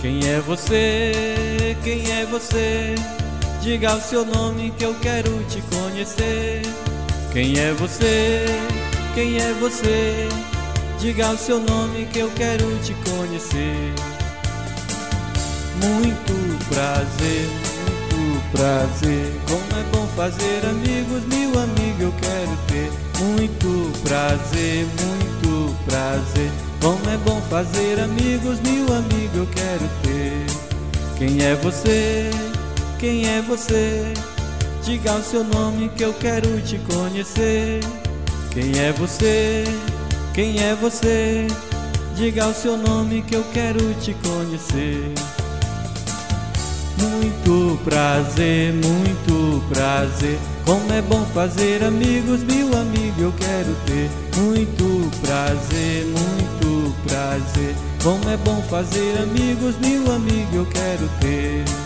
Quem é você? Quem é você? Diga o seu nome que eu quero te conhecer. Quem é você? Quem é você? Diga o seu nome que eu quero te conhecer. Muito prazer, muito prazer. Como é bom fazer amigos, meu amigo eu quero ter. Muito prazer, muito prazer. Como é bom fazer amigos, meu amigo eu quero ter. Quem é você? Quem é você? Diga o seu nome que eu quero te conhecer. Quem é você? Quem é você? Diga o seu nome que eu quero te conhecer. Muito prazer, muito prazer. Como é bom fazer amigos, meu amigo eu quero ter. Muito prazer, muito prazer. Como é bom fazer amigos, meu amigo eu quero ter.